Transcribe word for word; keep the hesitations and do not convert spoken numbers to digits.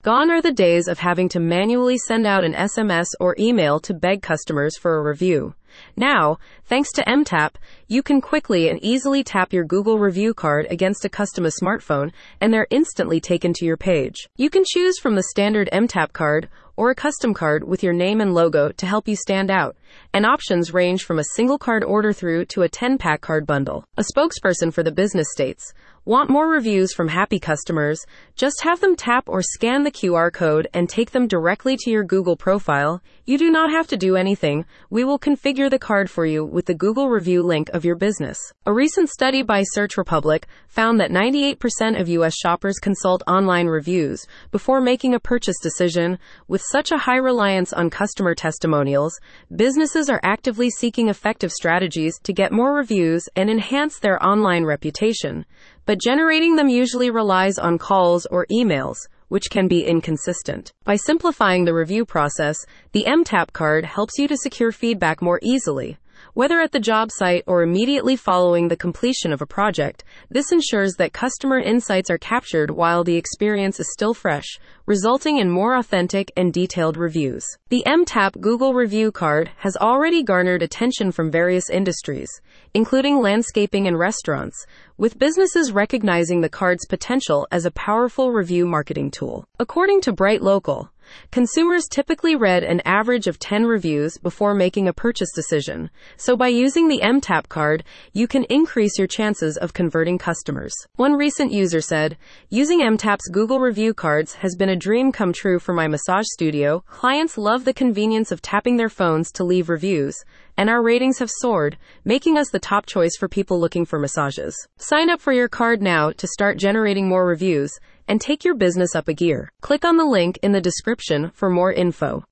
Gone are the days of having to manually send out an S M S or email to beg customers for a review. Now, thanks to M Tap, you can quickly and easily tap your Google review card against a customer's smartphone, and they're instantly taken to your page. You can choose from the standard M Tap card or a custom card with your name and logo to help you stand out, and options range from a single card order through to a ten-pack card bundle. A spokesperson for the business states, "Want more reviews from happy customers? Just have them tap or scan the Q R code and take them directly to your Google profile. You do not have to do anything. We will configure the card for you with the Google review link of your business." A recent study by Search Republic found that ninety-eight percent of U S shoppers consult online reviews before making a purchase decision. With such a high reliance on customer testimonials, businesses are actively seeking effective strategies to get more reviews and enhance their online reputation. But generating them usually relies on calls or emails, which can be inconsistent. By simplifying the review process, the M Tap card helps you to secure feedback more easily. Whether at the job site or immediately following the completion of a project, this ensures that customer insights are captured while the experience is still fresh, resulting in more authentic and detailed reviews. The M Tap Google Review Card has already garnered attention from various industries, including landscaping and restaurants, with businesses recognizing the card's potential as a powerful review marketing tool. According to Bright Local, consumers typically read an average of ten reviews before making a purchase decision, so by using the M Tap card, you can increase your chances of converting customers. One recent user said, "Using M Tap's Google review cards has been a dream come true for my massage studio. Clients love the convenience of tapping their phones to leave reviews, and our ratings have soared, making us the top choice for people looking for massages." Sign up for your card now to start generating more reviews and take your business up a gear. Click on the link in the description for more info.